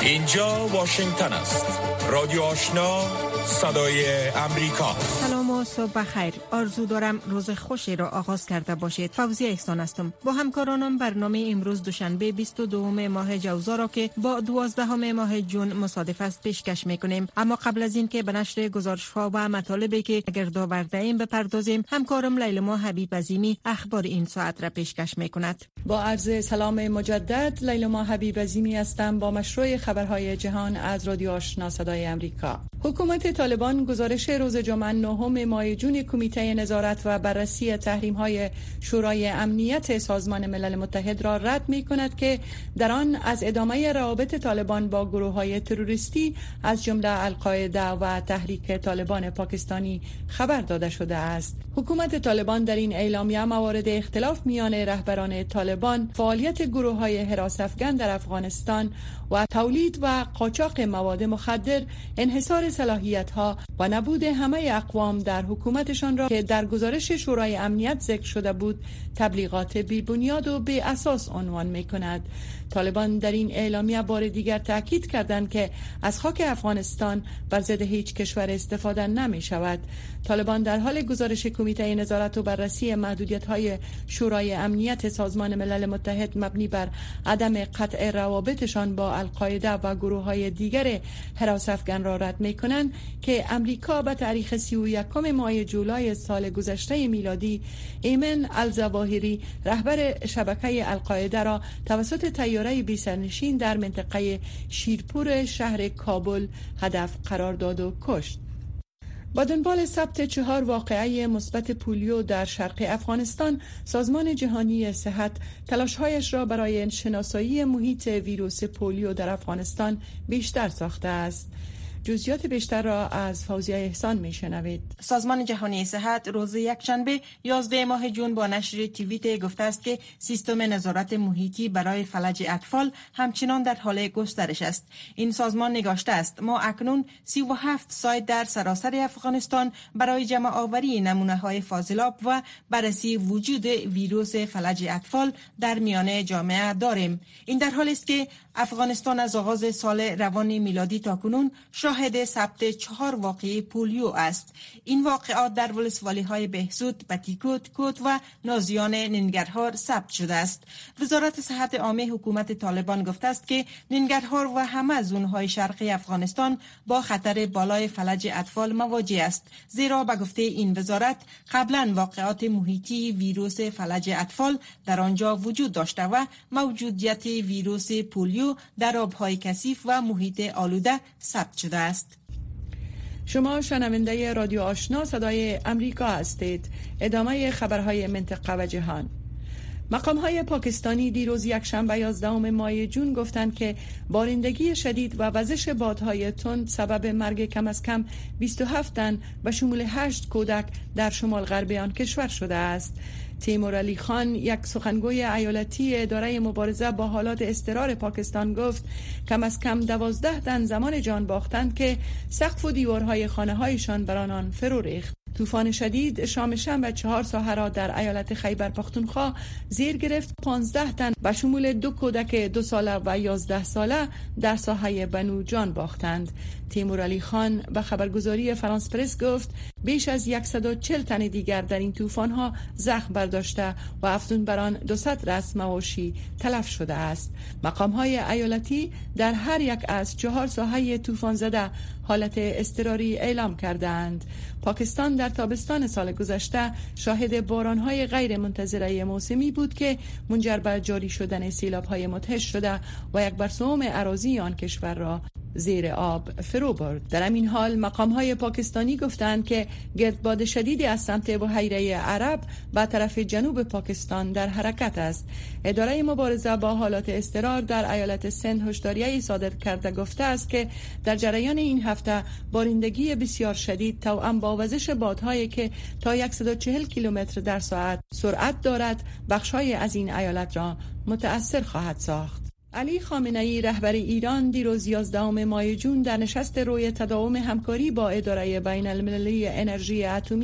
اینجا واشنگتن است. رادیو آشنا، صدای امریکا. سلام و صبح بخیر. آرزو دارم روز خوشی را آغاز کرده باشید. فوزیه احسان هستم. با همکارانم برنامه امروز دوشنبه 22 ماه جوزا را که با 12 ماه جون مصادف است پیشکش میکنیم. اما قبل از این که به نشر گزارش‌ها و مطالبی که گردآورده ایم بپردازیم، همکارم لیلما حبیب عظیمی اخبار این ساعت را پیشکش میکند. با عرض سلام مجدد، لیلما حبیب عظیمی هستم با مشروع خبرهای جهان از رادیو آشنا صدای امریکا. حکومت طالبان گزارش روز جمعه 9 ماه جون کمیته نظارت و بررسی تحریم‌های شورای امنیت سازمان ملل متحد را رد می‌کند که در آن از ادامه روابط طالبان با گروه‌های تروریستی از جمله القاعده و تحریک طالبان پاکستانی خبر داده شده است. حکومت طالبان در این اعلامیه موارد اختلاف میان رهبران طالبان، فعالیت گروه‌های حراس افغان در افغانستان و تولید و قاچاق مواد مخدر، انحصار صلاحیت‌ها و نبود همه اقوام در حکومتشان را که در گزارش شورای امنیت ذکر شده بود تبلیغات بی بنیاد و بی اساس عنوان می‌کند. طالبان در این اعلامیه بار دیگر تاکید کردند که از خاک افغانستان بر ضد هیچ کشور استفاده نمی‌شود. طالبان در حال گزارش کمیته نظارت و بررسی محدودیت‌های شورای امنیت سازمان ملل متحد مبنی بر عدم قطع روابطشان با القاعده و گروه‌های دیگر حراس افغان را رد می‌کنند که امریکا به تاریخ 31 ماه جولای سال گذشته میلادی ایمن الظواهری رهبر شبکه القاعده را توسط طیاره بی‌سرنشین در منطقه شیرپور شهر کابل هدف قرار داد و کشت. با دنبال ثبت 4 واقعه مثبت پولیو در شرق افغانستان، سازمان جهانی صحت تلاش‌هایش را برای شناسایی محیط ویروس پولیو در افغانستان بیشتر ساخته است. جزئیات بیشتر را از فوزیه احسان میشنوید. سازمان جهانی صحت روز یکشنبه 11 ماه جون با نشر توییت گفته است که سیستم نظارت محیطی برای فلج اطفال همچنان در حال گسترش است. این سازمان نگاشته است ما اکنون 37 سایت در سراسر افغانستان برای جمع آوری نمونه‌های فاضلاب و بررسی وجود ویروس فلج اطفال در میان جامعه داریم. این در حالی است که افغانستان از آغاز سال روان میلادی تاکنون شاهد ثبت 4 واقعه پولیو است. این واقعات در ولسوالی‌های بهزود، بتیکوت، کوت و نازیان ننگرهار ثبت شده است. وزارت صحت عامه حکومت طالبان گفته است که ننگرهار و همه زون‌های شرقی افغانستان با خطر بالای فلج اطفال مواجه است، زیرا به گفته این وزارت قبلا واقعات محیطی ویروس فلج اطفال در آنجا وجود داشته و موجودیت ویروس پولیو در آب‌های کثیف و محیط آلوده ثبت شده است. شما شنونده رادیو آشنا صدای امریکا هستید. ادامه خبرهای منطقه و جهان. مقام‌های پاکستانی دیروز یکشنبه 11 ماه جون گفتند که بارندگی شدید و وزش بادهای تند سبب مرگ کم از کم 27 تن به شمول 8 کودک در شمال غربی آن کشور شده است. تیمور علی خان، یک سخنگوی ایالتی اداره مبارزه با حالات اضطرار پاکستان، گفت کم از کم 12 تن زمان جان باختند که سقف و دیوارهای خانه‌هایشان بر آنان فرو ریخت. طوفان شدید شام شنبه 4 ساحه را در ایالت خیبر پختونخوا زیر گرفت. 15 تن به شمول 2 کودک 2 ساله و 11 ساله در ساحه بنو جان باختند. تیمور علی خان به خبرگزاری فرانس پرس گفت بیش از 140 تن دیگر در این طوفان‌ها زخم برداشته و افزون بر آن 200 رأس مواشی تلف شده است. مقام‌های ایالتی در هر یک از 4 ساحه طوفان زده حالت اضطراری اعلام کردند. پاکستان در تابستان سال گذشته شاهد باران‌های غیر منتظره موسمی بود که منجر به جاری شدن سیلاب‌های مدهش شده و یک برسوم اراضی آن کشور را زیر آب فرو برد. در همین حال مقام‌های پاکستانی گفتند که گردباد شدیدی از سمت بحیره عرب به طرف جنوب پاکستان در حرکت است. اداره مبارزه با حالات اضطرار در ایالت سند هشداریه‌ای صادر کرده گفته است که در جریان این هفته بارندگی بسیار شدید توأم با وزش بادهایی که تا 140 کیلومتر در ساعت سرعت دارد بخش‌های از این ایالت را متأثر خواهد ساخت. علی خامنه‌ای رهبر ایران دیروز 11 ماه جون در نشست روی تداوم همکاری با اداره بین المللی انرژی اتمی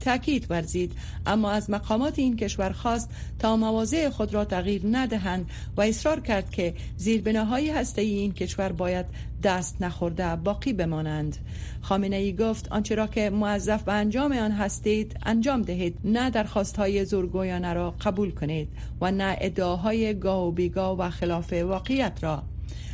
تاکید ورزید، اما از مقامات این کشور خواست تا مواضع خود را تغییر ندهند و اصرار کرد که زیربناهای هسته‌ای این کشور باید دست نخورده باقی بمانند. خامنه‌ای گفت آنچه را که موظف به انجام آن هستید انجام دهید، نه درخواست‌های زورگویانه را قبول کنید و نه ادعاهای گاه و بیگاه و خلاف واقعیت را.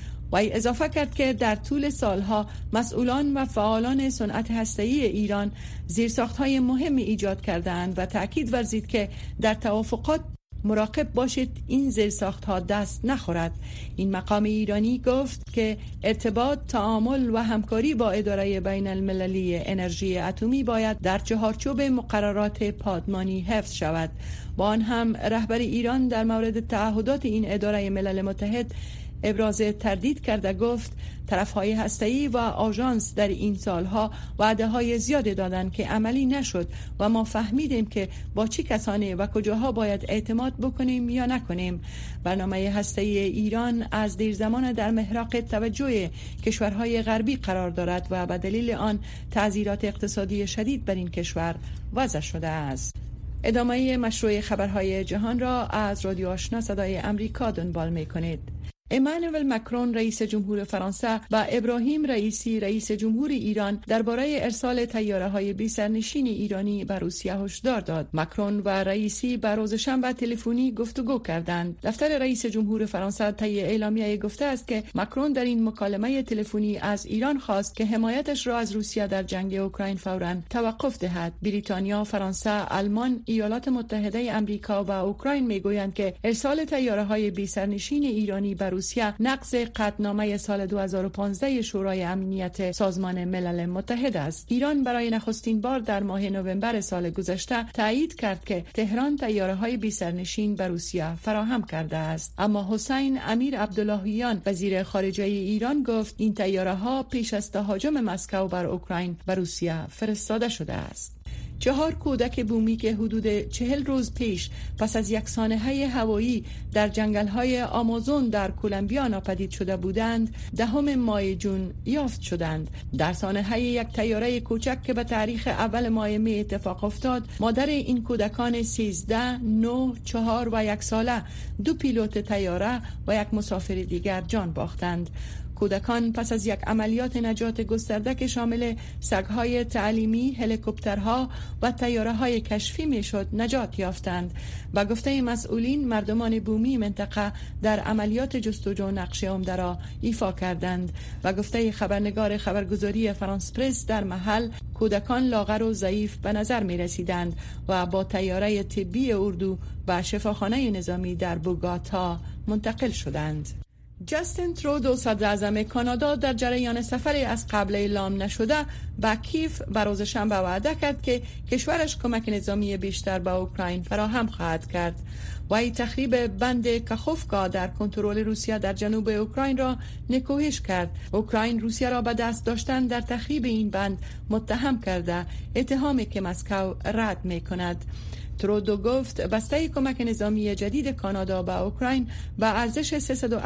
وی اضافه کرد که در طول سالها مسئولان و فعالان صنعت هسته‌ای ایران زیرساخت‌های مهمی ایجاد کردند و تأکید ورزید که در توافقات مراقب باشید این زیرساخت‌ها دست نخورد. این مقام ایرانی گفت که ارتباط، تعامل و همکاری با اداره بین المللی انرژی اتمی باید در چهارچوب مقررات پادمانی حفظ شود. با آن هم رهبر ایران در مورد تعهدات این اداره ملل متحد ابراز تردید کرده گفت طرف‌های هسته‌ای و آژانس در این سالها وعده‌های زیادی دادند که عملی نشد و ما فهمیدیم که با چه کسانی و کجاها باید اعتماد بکنیم یا نکنیم. برنامه هسته‌ای ایران از دیر زمان در محراق توجه کشورهای غربی قرار دارد و به دلیل آن تعزیرات اقتصادی شدید بر این کشور وضع شده است. ادامه مشروع خبرهای جهان را از رادیو آشنا صدای امریکا دنبال می‌کنید. امانوئل مکرون رئیس جمهور فرانسه و ابراهیم رئیسی رئیس جمهور ایران درباره ارسال طیاره‌های بی سرنشین ایرانی به روسیه هشدار داد. مکرون و رئیسی به روز شنبه تلفنی گفتگو کردند. دفتر رئیس جمهور فرانسه طی اعلامیه گفته است که مکرون در این مکالمه تلفنی از ایران خواست که حمایتش را از روسیه در جنگ اوکراین فوراً توقف دهد. بریتانیا، فرانسه، آلمان، ایالات متحده آمریکا و اوکراین میگویند که ارسال طیاره‌های بی سرنشین ایرانی به روسیه نقض قطعنامه سال 2015 شورای امنیت سازمان ملل متحد است. ایران برای نخستین بار در ماه نوامبر سال گذشته تایید کرد که تهران طیاره‌های بی سرنشین به روسیه فراهم کرده است. اما حسین امیر عبداللهیان وزیر خارجه ایران گفت این طیاره‌ها پیش از تهاجم مسکو بر اوکراین به روسیه فرستاده شده است. 4 کودک بومی که حدود 40 روز پیش پس از یک سانحه هوایی در جنگل‌های آمازون در کلمبیا ناپدید شده بودند 10 ماه ژوئن یافت شدند. در سانحه یک طیاره کوچک که به تاریخ اول ماه می اتفاق افتاد، مادر این کودکان 13، 9، 4 و 1 ساله، 2 پیلوت طیاره و 1 مسافر دیگر جان باختند. کودکان پس از یک عملیات نجات گسترده که شامل سگ‌های تعلیمی، هلیکوپترها و طیاره‌های کشفی میشد نجات یافتند. با گفته مسئولین مردمان بومی منطقه در عملیات جستجو نقش عمده را ایفا کردند. و گفته خبرنگار خبرگزاری فرانس پرس در محل کودکان لاغر و ضعیف به نظر می رسیدند و با طیاره طبی اردو به شفاخانه نظامی در بوگاتا منتقل شدند. جاستین ترودو صدر اعظم کانادا در جریان سفری از قبل اعلام نشده به کیف به روز شنبه وعده کرد که کشورش کمک نظامی بیشتر به اوکراین فراهم خواهد کرد. وی تخریب بند کاخوفکا در کنترل روسیه در جنوب اوکراین را نکوهش کرد. اوکراین روسیه را به دست داشتن در تخریب این بند متهم کرده، اتهامی که مسکو رد می‌کند. ترودو گفت بسته کمک نظامی جدید کانادا به اوکراین به ارزش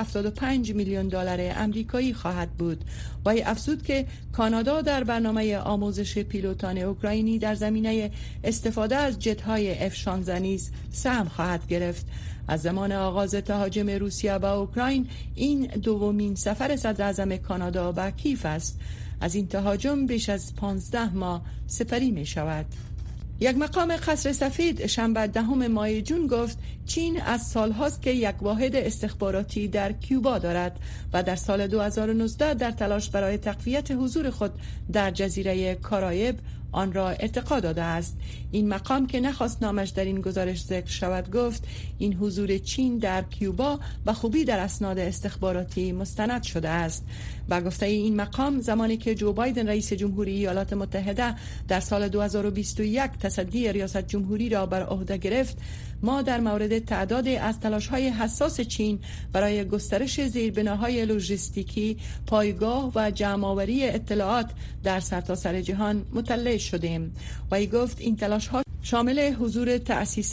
375 میلیون دلار آمریکایی خواهد بود. وی افزود که کانادا در برنامه آموزش پیلوتان اوکراینی در زمینه استفاده از جت‌های F-16 نیز سهم خواهد گرفت. از زمان آغاز تهاجم روسیه به اوکراین این دومین سفر صدر اعظم کانادا به کیف است. از این تهاجم بیش از 15 ماه سپری می شود. یک مقام قصر سفید شنبه 10 ماه ژوئن گفت چین از سالهاست که یک واحد استخباراتی در کیوبا دارد و در سال 2019 در تلاش برای تقویت حضور خود در جزیره کارائیب آن را ارتقا داده است. این مقام که نخواست نامش در این گزارش ذکر شود گفت این حضور چین در کیوبا به خوبی در اسناد استخباراتی مستند شده است. با گفته این مقام زمانی که جو بایدن رئیس جمهوری ایالات متحده در سال 2021 تصدی ریاست جمهوری را بر عهده گرفت، ما در مورد تعداد از تلاش‌های حساس چین برای گسترش زیربناهای لوجستیکی، پایگاه و جمع‌آوری اطلاعات در سرتاسر جهان مطلع شدیم. و ای گفت این تلاش‌ها شامل حضور تأسیسات،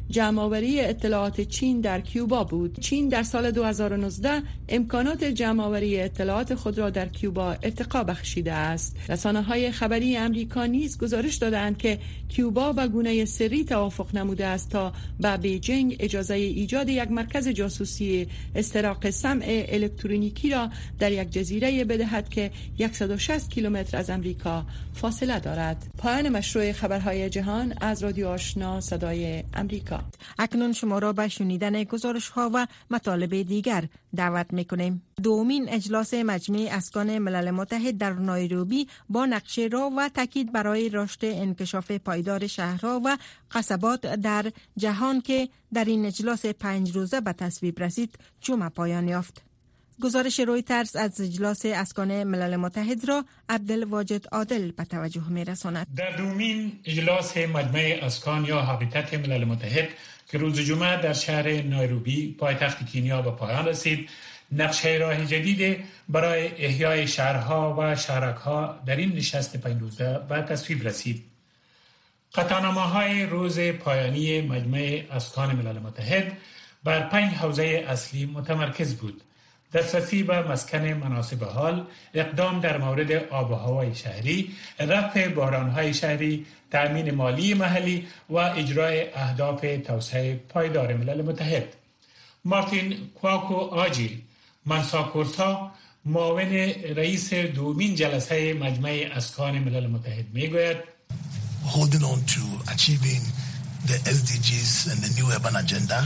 جمع‌آوری اطلاعات چین در کیوبا بود. چین در سال 2019 امکانات جمع‌آوری اطلاعات خود را در کیوبا ارتقا بخشیده است. رسانه‌های خبری امریکا نیز گزارش دادند که کیوبا به گونه سری توافق نموده است تا به بیجینگ اجازه ایجاد یک مرکز جاسوسی استراق سمع الکترونیکی را در یک جزیره بدهد که 160 کیلومتر از امریکا فاصله دارد. پایان مشروع خبرهای جهان از رادیو آشنا صدای امریکا. اکنون شما را به شنیدن گزارش‌ها و مطالب دیگر دعوت می‌کنیم. دومین اجلاس مجمع اسکان ملل متحد در نایروبی با نقشه راه و تاکید برای رشد انکشاف پایدار شهرها و قصبات در جهان که در این اجلاس 5 روزه به تصویب رسید جمعه پایان یافت. گزارش رویترز از اجلاس اسکان ملل متحد را عبدالواجد عادل به توجه می‌رساند. در دومین اجلاس مجمع اسکان یا هابیتات ملل متحد که روز جمعه در شهر نایروبی پایتخت کینیا به پایان رسید، نقشه راه جدید برای احیای شهرها و شهرک‌ها در این نشست 5 روزه به تصویب رسید. قطعنامه‌های روز پایانی مجمع اسکان ملل متحد بر 5 حوزه اصلی متمرکز بود: دسترسی به مسکن مناسب حال، اقدام در مورد آب و هوای شهری، رفع بحران‌های شهری، تأمین مالی محلی و اجرای اهداف توسعه پایدار ملل متحد. مارتین کواکو آجی منساکورسا، معاون رئیس دومین جلسه مجمع اسکان ملل متحد میگوید holding on to achieving the SDGs and the new urban agenda.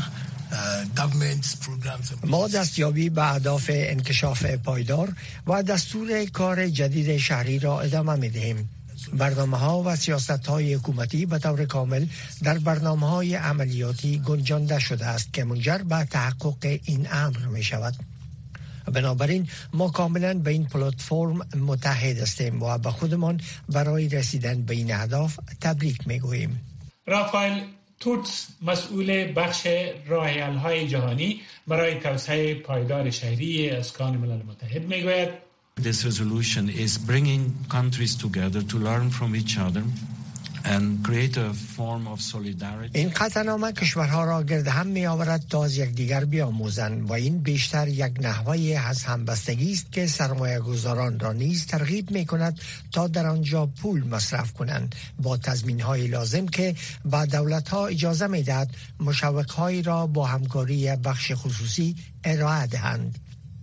ما دستیابی به اهداف انکشاف پایدار و دستور کار جدید شهری را ادامه می‌دهیم. برنامه‌ها و سیاست‌های حکومتی به طور کامل در برنامه‌های عملیاتی گنجانده شده است که منجر به تحقق این امر می‌شود. بنابراین ما کاملا به این پلتفرم متحد هستیم و به خودمان برای رسیدن به این اهداف تبریک می‌گوییم. رافائل توتس، مسئول بخش راه‌حل‌های جهانی برای توسعه پایدار شهری اسکان ملل متحد میگوید This resolution is bringing countries together to learn from each other and create a form of solidarity. این قطعنامه کشورها را گرد هم می آورد تا از یکدیگر بیاموزند و این بیشتر یک نحوه از همبستگی است که سرمایه‌گذاران را نیز ترغیب می کند تا در آنجا پول مصرف کنند با تضمین‌های لازم که با دولت‌ها اجازه می دهد مشوق‌هایی را با همکاری بخش خصوصی ارائه دهند.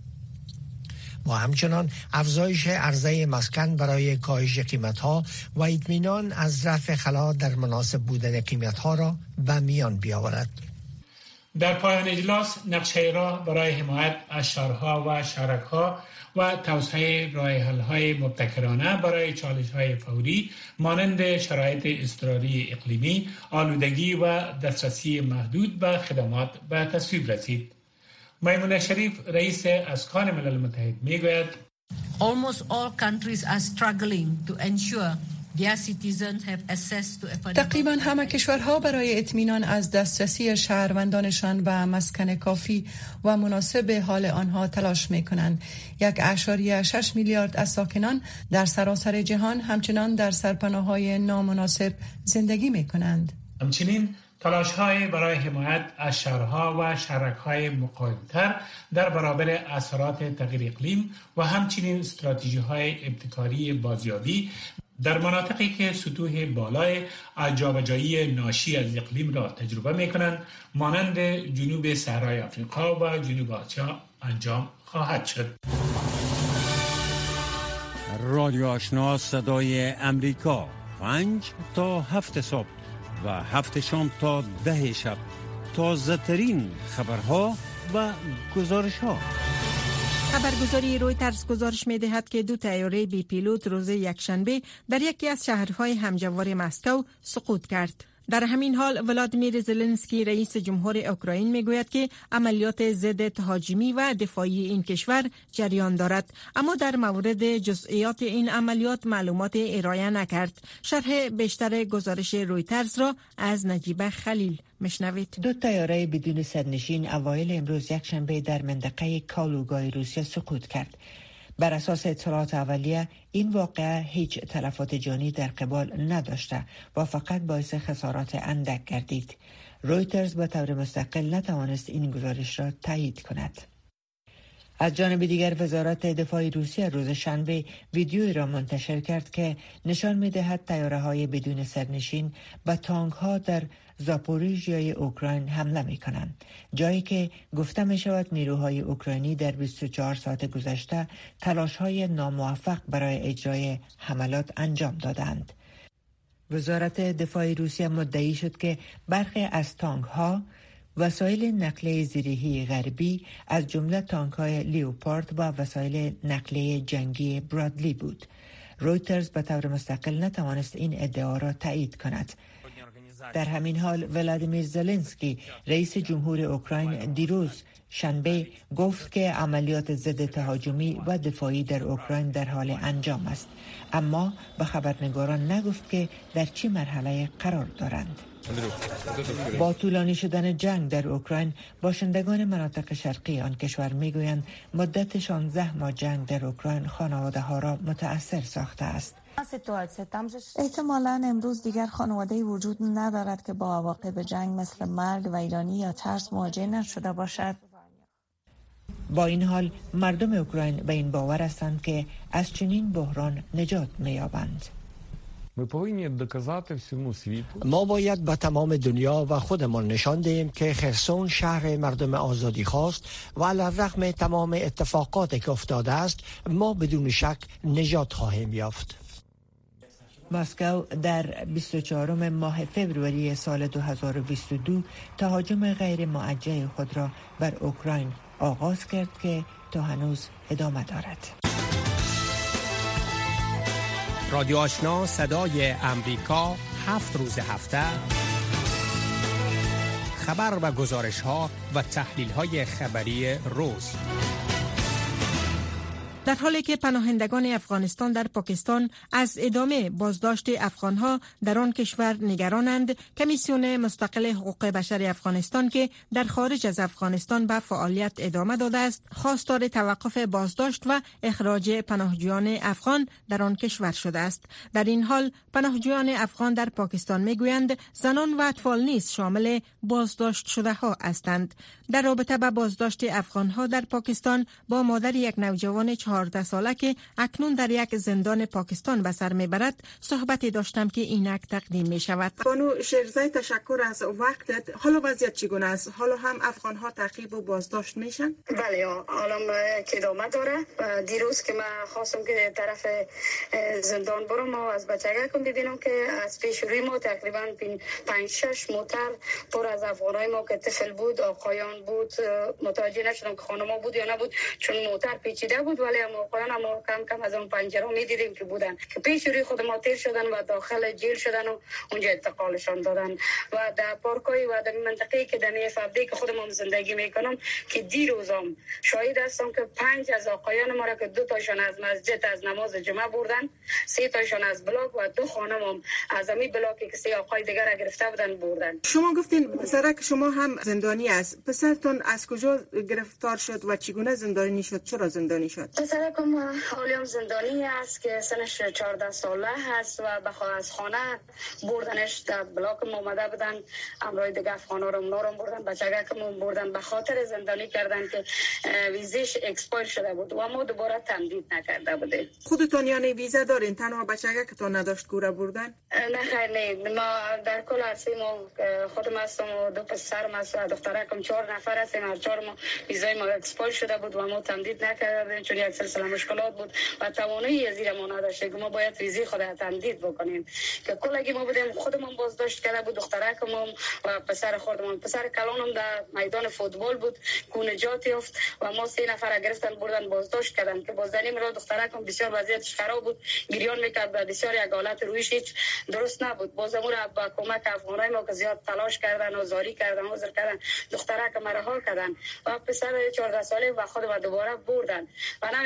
و همچنان افزایش عرضه مسکن برای کاهش قیمت‌ها و اطمینان از رفع خلا در مناسب بودن قیمت‌ها را به میان بیاورد. در پایان اجلاس نقشه راه برای حمایت از شهرها و شهرک‌ها و توسعه راه‌حل‌های مبتکرانه برای چالش‌های فوری مانند شرایط اضطراری اقلیمی، آلودگی و دسترسی محدود به خدمات به تصویب رسید. میمونه شریف رئیس اسکان ملل متحد میگوید Almost all countries are struggling to ensure their citizens have access to affordable. تقریبا همه کشورها برای اطمینان از دسترسی شهروندانشان و مسکن کافی و مناسب حال آنها تلاش می‌کنند. 1.6 میلیارد از ساکنان در سراسر جهان همچنان در سرپناه‌های نامناسب زندگی می‌کنند. همچنین تلاش‌های برای حمایت از شهرها و شهرک‌های مقاوم‌تر در برابر اثرات تغییر اقلیم و همچنین استراتژی‌های ابتکاری بازیابی در مناطقی که سطوح بالای جابجایی ناشی از اقلیم را تجربه می‌کنند مانند جنوب صحرای آفریقا و جنوب آسیا انجام خواهد شد. رادیو آشنا صدای امریکا 5 تا 7 صبح و 7 شام تا 10 شب تازه ترین خبرها و گزارش‌ها. خبرگزاری رویترز گزارش می‌دهد که 2 طیاره بی پیلوت روز یکشنبه در یکی از شهرهای همجوار مسکو سقوط کرد. در همین حال ولادیمیر زلنسکی رئیس جمهور اوکراین میگوید که عملیات ضد تهاجمی و دفاعی این کشور جریان دارد، اما در مورد جزئیات این عملیات معلومات ارائه نکرد. شرح بیشتر گزارش رویترز را از نجیبه خلیل مشنوید. 2 طیاره بدون سرنشین اوایل امروز یکشنبه در منطقه کالوگای روسیه سقوط کرد. بر اساس اطلاعات اولیه این واقعه هیچ تلفات جانی در قبال نداشته و فقط باعث خسارات اندک گردید. رویترز به طور مستقل نتوانست این گزارش را تایید کند. از جانب دیگر وزارت دفاع روسیه روز شنبه ویدیویی را منتشر کرد که نشان می‌دهد طیاره‌های بدون سرنشین به تانک‌ها در زاپوریژیای اوکراین حمله می‌کنند، جایی که گفته می‌شود نیروهای اوکراینی در 24 ساعت گذشته تلاش‌های ناموفق برای اجرای حملات انجام دادند. وزارت دفاع روسیه مدعی شد که برخی از تانک‌ها وسایل نقلیه زیرهی غربی از جمله تانک‌های لیوپارد و وسایل نقلیه جنگی برادلی بود. رویترز به طور مستقل نتوانست این ادعا را تایید کند. در همین حال ولادیمیر زلنسکی رئیس جمهور اوکراین دیروز شنبه گفت که عملیات ضد تهاجمی و دفاعی در اوکراین در حال انجام است، اما به خبرنگاران نگفت که در چه مرحله قرار دارند. با طولانی شدن جنگ در اوکراین، باشندگان مناطق شرقی آن کشور میگویند مدت 16 ماه جنگ در اوکراین خانواده ها را متأثر ساخته است. احتمالاً امروز دیگر خانواده‌ای وجود ندارد که با عواقب جنگ مثل مرگ و ویرانی یا ترس مواجه نشده باشد. با این حال مردم اوکراین به این باور هستند که از چنین بحران نجات می‌یابند. ما باید به تمام دنیا و خودمان نشان دهیم که خرسون شهر مردم آزادی خواست و علی الرغم تمام اتفاقاتی که افتاده است ما بدون شک نجات خواهیم یافت. مسکو در 24 ماه فوریه سال 2022 تهاجم غیر موجه خود را بر اوکراین آغاز کرد که تا هنوز ادامه دارد. رادیو آشنا صدای امریکا 7 روز هفته خبر و گزارش ها و تحلیل های خبری روز. در حالی که پناهندگان افغانستان در پاکستان از ادامه بازداشت افغانها در آن کشور نگرانند، کمیسیون مستقل حقوق بشر افغانستان که در خارج از افغانستان به فعالیت ادامه داده است، خواستار توقف بازداشت و اخراج پناهجویان افغان در آن کشور شده است. در این حال پناهجویان افغان در پاکستان میگویند زنان و اطفال نیز شامل بازداشت شده ها هستند. در رابطه با بازداشت افغانها در پاکستان با مادر یک نوجوان 14 ساله که اکنون در یک زندان پاکستان به سر میبرد صحبتی داشتم که اینک تقدیم می شود. بانو شیرزای، تشکر از وقتت. حالا وضعیت چگونه است؟ حالا هم افغانها تعقیب و بازداشت میشن؟ بله، حالا که ادامه داره. دیروز که من خواستم که طرف زندان برم و از بچگکم ببینم که از پیش روی ما تقریبا 5-6 موتر پر از افغانای ما که طفل بود، آقایان بود، متوجه نشدم که خانما بود یا نبود چون موتر پیچیده بود، ولی آقایان هم کم کم از اون پنجره می‌دیدیم که بودن که پیش روی خود ما تیر شدن و داخل جیل شدن و اونجا انتقالشان دادن. و در پارکای و در منطقه‌ای که در فبده که خودم زندگی میکنم که دیروزم شاهد هستم که 5 از آقایان ما را که 2 تاشون از مسجد از نماز جمعه بردن، 3 تاشون از بلاک و 2 خانم از امی بلاکی که 3 آقای دیگر را گرفته بودن بردن. شما گفتین پسرک شما هم زندانی است. پسرتون از کجا گرفتار شد و چگونه زندانی شد؟ چرا زندانی شد؟ پسرکم حالیام زندانی است که سنش 14 ساله هست و بخواه از خانه بردنش در بلاک اومده بودن، امرای دیگه افغانا رو نارم بردن، بچگکم بردن، به خاطر زندانی کردن که ویزیش اکسپایر شده بود و ما دوباره تمدید نکرده بودیم. خودتون یعنی ویزا دارین؟ تنها بچگکتون نداشت کوره بردن؟ نه خیر، نه، ما در کل هستیم و خودم هستم و 2 پسرم هست و دخترکم 4 نفر هستیم. هر 4 ما ویزای ما اکسپایر شده بود و ما تمدید نکردیم چون یک سلسله مشکلات بود و توانایی زیر ما نداشتیم که ما باید ویزی خود تمدید بکنیم که کلگی ما بودیم. خودمون بازداشت کرده بود دخترکم و پسر خودمون. پسر کلانم در میدان فوتبال بود که نجات یافت و ما 3 نفر گرفتن بردن بازداشت کردن که بازداری مرا دخترکم بسیار وضعیتش خراب بود، گریان میکرد و بسیار یک حالت رویش هیچ درست نبود. بازمون با کمک افغانای ما که زیاد تلاش کردن و زاری کردن و عذر کردن دخترکم رها کردن و پسر 14 ساله و خودم دوباره بردن و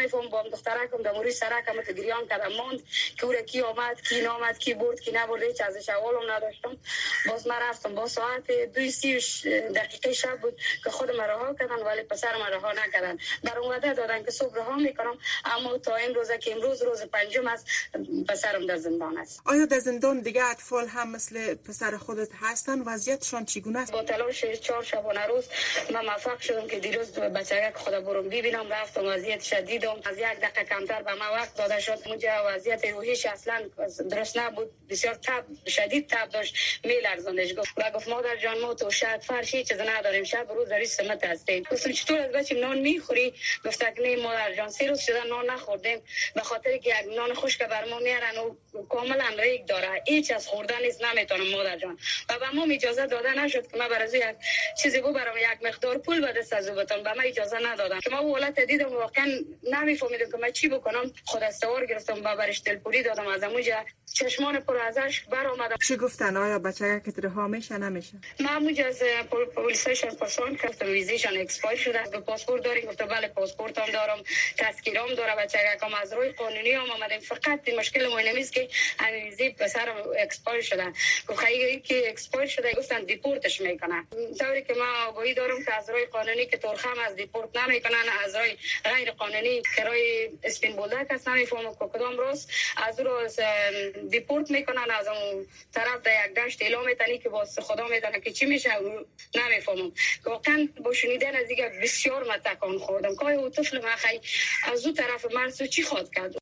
نمیفهم. با دخترکم در موری سرکم تو گریان کردم ماند که او کی آمد کی نامد کی برد کی نبرد، هیچ ازش احوالم نداشتم. باز من رفتم با ساعت 2:30 شب بود که خود من رها کردن، ولی پسر من رها نکردن. بر وعده دادن که صبح رها میکنم، اما تا این روزه که امروز روز پنجم است پسرم در زندان است. آیا در زندان دیگه اطفال هم مثل پسر خودت هستن؟ وضعیتشان چگونه است؟ با تلاش 4 شبانه روز من موفق شدم که دیروز بچه‌ک خدا برم ببینم. رفتم، وضعیت شدیدم، از 1 دقیقه کمتر به من وقت داده شد. اونجا وضعیت روحیش اصلا درست نبود، بسیار تب شدید تب داشت، میلرزاندش. گفت مادر جان ما تو شب فرش هیچ چیز نداریم، شب روز در سمت هستیم. گفتم چطور از بچیم نان میخوری؟ گفت نه مادر جان 3 روز شده نان نخوردیم، به خاطر که یک نان خشک بر ما میارن و کاملا ریگ داره، هیچ از خوردن نیست، نمیتونم مادر جان. و به ما اجازه داده نشد که ما برای یک چیزی برام یک مقدار پول به دست از بدم، به ما اجازه ندادن. که ما حالت دیدم واقعا نمیفهمیدم که من چی بکنم. خود استوار گرفتم، با برش دلپوری دادم، از اونجا چشمان پر ازش برآمدم. چی گفتن؟ آیا بچه‌ها که رها میشه نمیشه؟ ما اونجا از پلیسشون پرسان کردم ویزیشون اکسپایر شده، به پاسپورت دارین؟ گفتم بله پاسپورتم دارم، تذکیرام داره، بچه‌ها کم از روی قانونی هم آمدیم، فقط مشکل ما اینه که همین ویزی پسرم اکسپایر شده. گفت خیلی که اکسپایر شده گفتن دیپورتش میکنن. طوری که ما آگاهی دارم که از روی قانونی که ترخم از دیپورت نمیکنن، از روی غیر قانونی که روی اسپین بولدک است نمیفهمم کدام روز از رو دیپورت میکنن، از اون طرف در یک دشت اعلام میتنی که واسه خدا میدونه که چی میشه نمیفهمم. واقعا با شنیدن از دیگه بسیار من تکان خوردم که او طفل من خیلی از اون طرف مرز چی خواد کرد.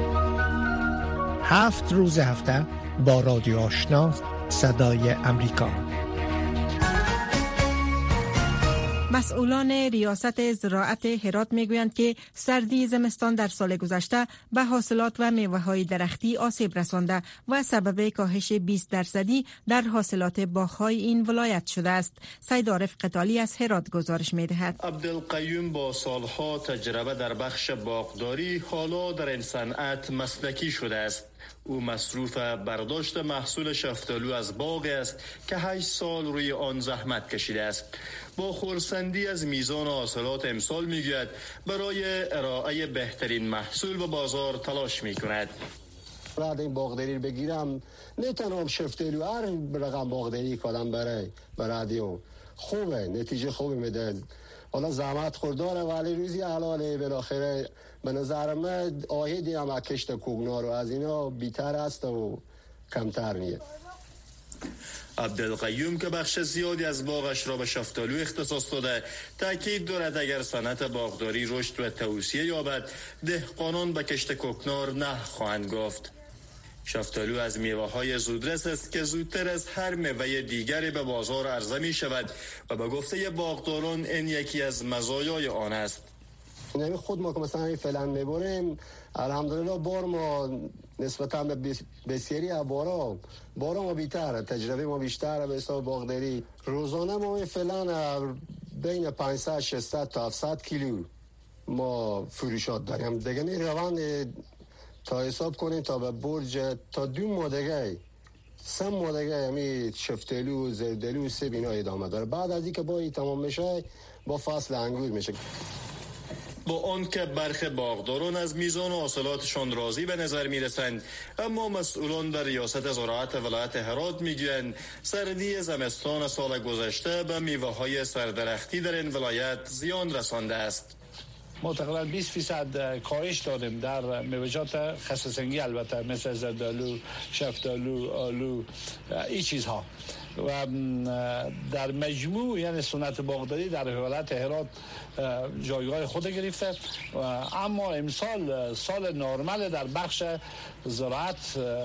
7 روز هفته با رادیو آشنا صدای امریکا. مسئولان ریاست زراعت هرات میگویند که سردی زمستان در سال گذشته به حاصلات و میوه‌های درختی آسیب رسانده و سبب کاهش 20% در حاصلات باغ‌های این ولایت شده است. سید عارف قتالی از هرات گزارش می‌دهد. عبدالقیوم با سالها تجربه در بخش باغداری حالا در این صنعت مسلکی شده است. او مصروف برداشت محصول شفتالو از باغ است که 8 سال روی آن زحمت کشیده است. با خرسندی از میزان حاصلات امسال میگوید برای ارائه بهترین محصول به بازار تلاش میکند. بعد این باغداری بگیرم نه تنها شفتالو، هر رقم باغداری کردم برای رادیو خوبه، نتیجه خوبی میده. حالا زحمت خورداره ولی روزی حلاله. بالاخره به نظر من آهیدی هم کشت کوگنار و از اینا بیتر است و کمتر نیست. عبدالقیوم که بخش زیادی از باغش را به شفتالو اختصاص داده تاکید دارد اگر صنعت باغداری رشد و توسعه یابد دهقانان به کشت کوکنار نه خواهند گفت. شفتالو از میوه‌های زودرس است که زودتر از هر میوه دیگری به بازار عرضه می شود و به گفته باغداران این یکی از مزایای آن است. یعنی خود ما که مثلا فعلا میبریم الحمدلله بار ما نسبتا به بسیاری بارا ما بیشتره، تجربه ما بیشتره به حساب باغداری. روزانه ما فعلا بین 500 600 تا 700 کیلو ما فروشات داریم دیگه. نه روان تا حساب کنیم تا به برج تا 2 ماه دیگه 3 ماه دیگه همی شفتالو زردالو سیب اینا ادامه داره. بعد از اینکه با این تمام میشه با فصل انگور میشه. با آن که برخی باغداران از میزان حاصلاتشان راضی به نظر میرسند، اما مسئولان در ریاست زراعت ولایت هرات میگویند سردی زمستان سال گذشته به میوه‌های سردرختی در این ولایت زیان رسانده است. ما تقریبا 20% کاهش دادیم در میوه‌جات خسیسنگی، البته مثل زردالو، شفتالو، آلو، این چیزها. و در مجموع یعنی صنعت باغداری در ولایت هرات جایگاه خود گرفته. اما امسال سال نرمال در بخش زراعت،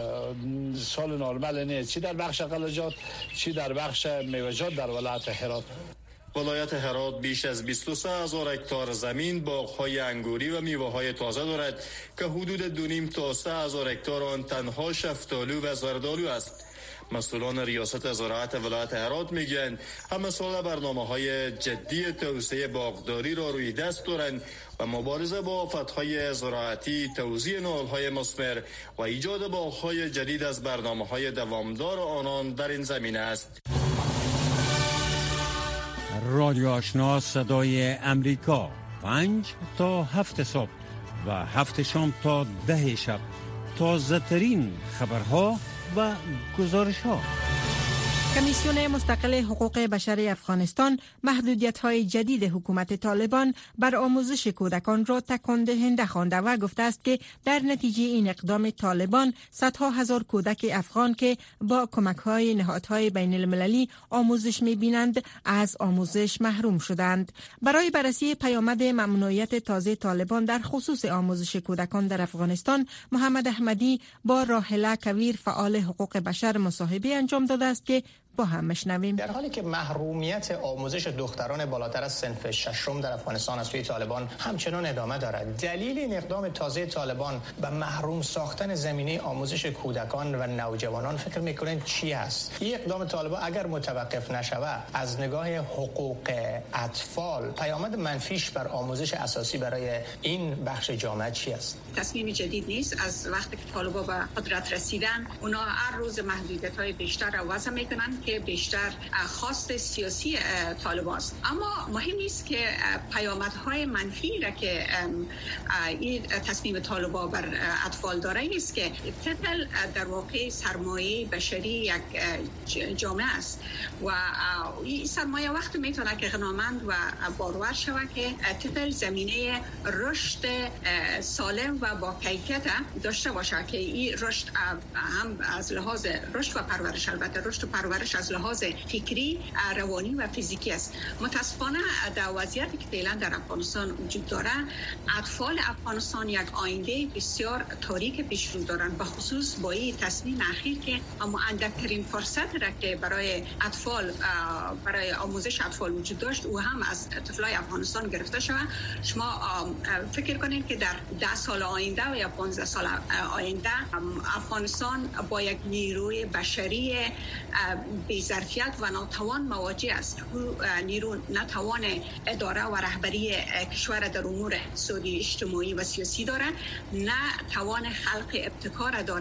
سال نرمال نیست، چی در بخش غلجات چی در بخش میوه‌جات در ولایت هرات. ولایت هرات بیش از 23,000 هکتار زمین باغ‌های انگوری و میوه‌های تازه دارد که حدود 2.5 تا 3,000 هکتار آن تنها شفتالو و زردالو است. مسئولان ریاست زراعت ولایت هرات میگویند همه سال برنامه‌های جدی توسعه باغداری را روی دست دارند و مبارزه با آفت‌های زراعتی، توزیع نوع‌های مثمر و ایجاد باغ‌های جدید از برنامه‌های دوامدار آنان در این زمینه است. رادیو آشنا صدای امریکا 5 تا 7 صبح و 7 شام تا 10 شب تازه ترین خبرها و گزارش ها. کمیسیون مستقل حقوق بشر افغانستان محدودیت‌های جدید حکومت طالبان بر آموزش کودکان را تکاندهنده خوانده و گفته است که در نتیجه این اقدام طالبان صدها هزار کودک افغان که با کمک‌های نهادهای بین المللی آموزش می‌بینند از آموزش محروم شدند. برای بررسی پیامد ممنوعیت تازه طالبان در خصوص آموزش کودکان در افغانستان، محمد احمدی با راحله کویر فعال حقوق بشر مصاحبه انجام داده است که با هم مشنویم. در حالی که محرومیت آموزش دختران بالاتر از صنف ششم در افغانستان از سوی طالبان همچنان ادامه دارد، دلیل این اقدام تازه طالبان به محروم ساختن زمینه آموزش کودکان و نوجوانان فکر میکنید چی است؟ این اقدام طالبان اگر متوقف نشود از نگاه حقوق اطفال پیامد منفیش بر آموزش اساسی برای این بخش جامعه چی است؟ تصمیم جدید نیست. از وقتی که طالبان به قدرت رسیدن، اونا هر روز محدودیت‌های بیشتر را وضع میکنن که بیشتر خواست سیاسی طالبان است. اما مهم نیست که پیامدهای منفی را که این تصمیم طالبان بر اطفال داره نیست که طفل در واقع سرمایه بشری یک جامعه است و این سرمایه وقت میتونه که غنامند و بارور شود که طفل زمینه رشد سالم و با کیفیت داشته باشه که این رشد هم از لحاظ رشد و پرورش، البته رشد و پرورش از لحاظ فکری، روانی و فیزیکی است. متاسفانه در وضعیتی که فعلا در افغانستان وجود داره، اطفال افغانستان یک آینده بسیار تاریک پیش رو دارند، به خصوص با این تصمیم اخیر که اما اندکترین فرصت را که برای اطفال، برای آموزش اطفال وجود داشت و هم از طفلای افغانستان گرفته شود. شما فکر کنید که در 10 سال آینده و یا 15 سال آینده افغانستان با یک نیروی بشری بی ظرفیت و ناتوان مواجه است. نیرو نتوان اداره و رهبری کشور در امور اقتصادی، اجتماعی و سیاسی داره، نه توان خلق ابتکار داره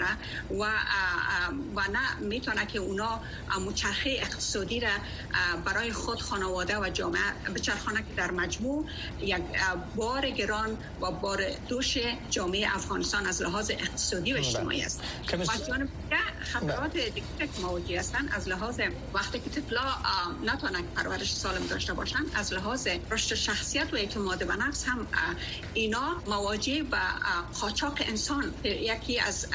و نه میتونه که اونا مچرخه اقتصادی را برای خود، خانواده و جامعه بچرخانه که در مجموع یک بار گران و بار دوش جامعه افغانستان از لحاظ اقتصادی و اجتماعی است. از جانب دیگر خطرات دیگر که مواجه هستند از لحاظ وقتی که طفلا نتونن پرورش سالم داشته باشن، از لحاظ رشد شخصیت و اعتماد به نفس هم اینا مواجه با قاچاق انسان، یکی از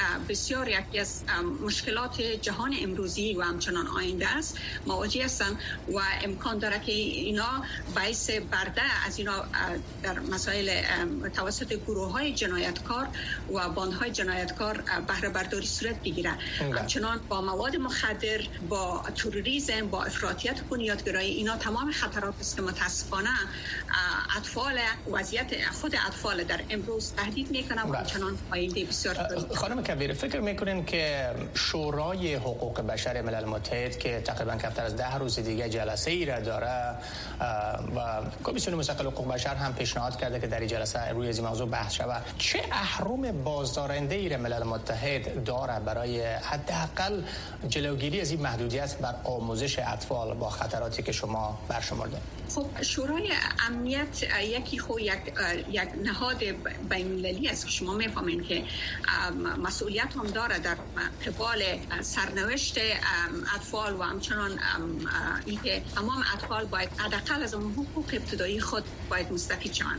مشکلات جهان امروزی و همچنان آینده است، مواجه هستند و امکان داره که اینا باعث برده از اینا در مسائل توسط گروه‌های جنایتکار و باندهای جنایتکار بهره برداری صورت بگیره. همچنان با مواد مخدر، با تروریسم، با افراطیت بنیادگرایی، اینا تمام خطرات است که متاسفانه اطفال، وضعیت خود اطفال در امروز تهدید میکنه و همچنان آینده بسیار تاریک. خانم کویر، فکر میکنین که شورای حقوق بشر ملل متحد که تقریبا کمتر از 10 روز دیگه جلسه ای را داره و کمیسیون مستقل حقوق بشر هم پیشنهاد کرده که در این جلسه روی این موضوع بحث شود، چه اهرم بازدارنده ای را ملل متحد داره برای حداقل جلوگیری از این محدودیت بر آموزش اطفال با خطراتی که شما برشمرده؟ خب شورای امنیت یک نهاد بین‌المللی است که شما می‌فهمین که مسئولیت هم داره در قبال سرنوشت اطفال و همچنان اینکه تمام اطفال باید حداقل از اون حقوق ابتدایی خود باید مستفید شوند.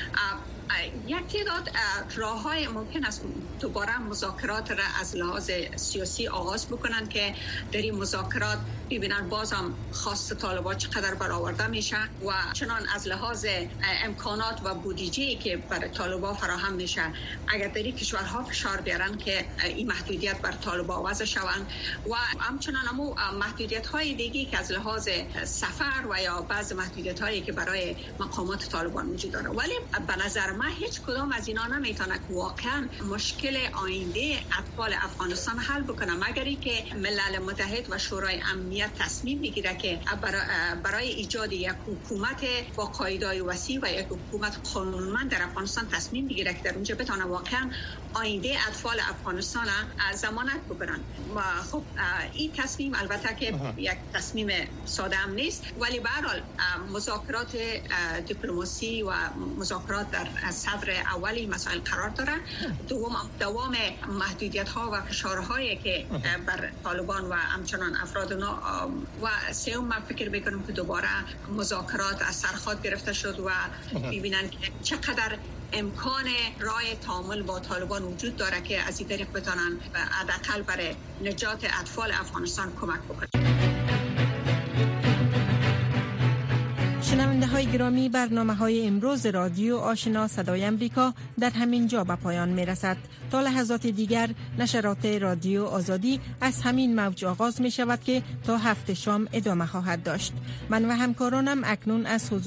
یک تعداد راه‌های ممکن است دوباره مذاکرات را از لحاظ سیاسی آغاز بکنن که در این مذاکرات ببینن بازم خواست طالبان چقدر برآورده میشه و چنان از لحاظ امکانات و بودجه‌ای که برای طالبان فراهم میشه اگر در این کشورها فشار بیارن که این محدودیت بر طالبان وضع شوند و همچنان همو محدودیت‌های دیگی که از لحاظ سفر و یا بعض محدودیت‌هایی که برای مقامات طالبان وجود داره، ولی به نظر من هیچ کدام از اینا نمیتونه که واقعا مشکل آینده اطفال افغانستان حل بکنه مگر اینکه ملل متحد و شورای امنیت تصمیم بگیره که برای ایجاد یک حکومت با قاعده‌های وسیع و یک حکومت قانونمند در افغانستان تصمیم بگیره که در اونجا بتونه واقعا آینده اطفال افغانستان ضمانت بکنن. و خب این تصمیم البته که یک تصمیم ساده هم نیست، ولی به هر حال مذاکرات دیپلماسی و مذاکرات در صدر اولی مسائل قرار داره. دوام محدودیت ها و فشارهایی که بر طالبان و همچنان افراد و سوم من فکر میکنم که دوباره مذاکرات از سرخط گرفته شد و ببینن که چقدر امکان راه تعامل با طالبان وجود داره که از این طریق بتونن حداقل برای نجات اطفال افغانستان کمک بکنن. شنونده های گرامی، برنامه های امروز رادیو آشنا صدای امریکا در همین جا به پایان می رسد. تا لحظات دیگر نشرات رادیو آزادی از همین موج آغاز می شود که تا 7 شام ادامه خواهد داشت. من و همکارانم اکنون از حضور